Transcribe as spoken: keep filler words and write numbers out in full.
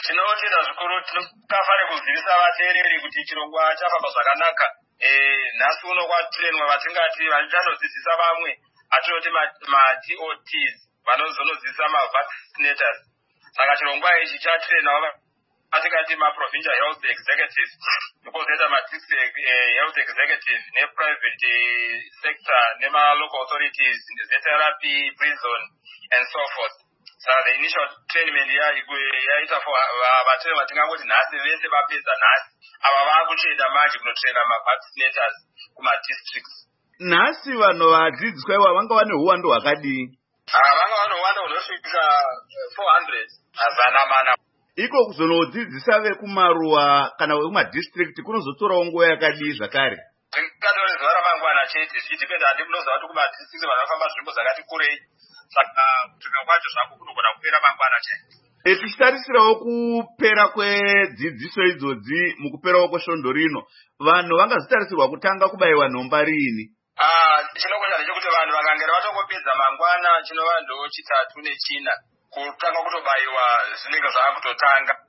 Tinotenda zvikuru, tinofane kuzivisa vateereri kuti chirongwa chafamba zvakanaka. Eh, nhasi uno kwatrenwa vatingati vachanodzidzisa vamwe atinoti ma-T O Ts vanozonodzidzisa ma-vaccinators. Saka chirongwa ichi chatrenwa atingati ma-provincial health executives, ndokozoita ma-district health executive ne-private sector nema-local authorities, zetherapy, prison and so forth. Saka the initial training yaita for vateereri vatingangoti nhasi vese vapedza nhasi. Ava vakucheda manje kunotraina ma-vaccinators kuma-districts. Nhasi vanhu vadzidziswa iwa vanga vane huwando hwakadii? Vanga vane huwando hunosvika four hundred mazana mana. Iko kuzonodzidzisa vekumaruwa kana vekuma-district kunozotorawo nguva yakadii zvakare? Tingatore zuva ramangwana chete, zvichidependa handi munoziva kuti kuma-district vanofamba nzvimbo dzakati kurei. Saka kutsvika kwacho zvako kunogona kupera mangwana chete. E, tichitarisirawo kupera kwedzidziso idzodzi mukuperawo kwesvondo rino, vanhu vangazotarisirwa kutanga kubayiwa nhomba riini? Ah, chinokosha ndechekuti vanhu vakangera vatongopedza mangwana chinova ndo chitatu nechina kutanga kutobayiwa zvinenge zvakutotanga.